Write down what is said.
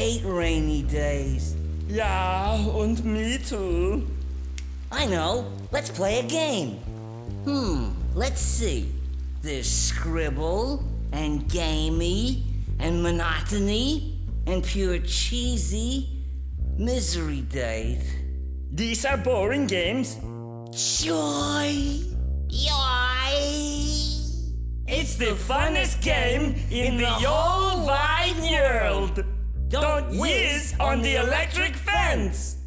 hate rainy days. Ja, und me too. I know. Let's play a game. Let's see. There's scribble and gamey and monotony and pure cheesy misery date. These are boring games. Joy! Joy! It's the funnest game in the whole wide world. Don't whiz on the electric fence.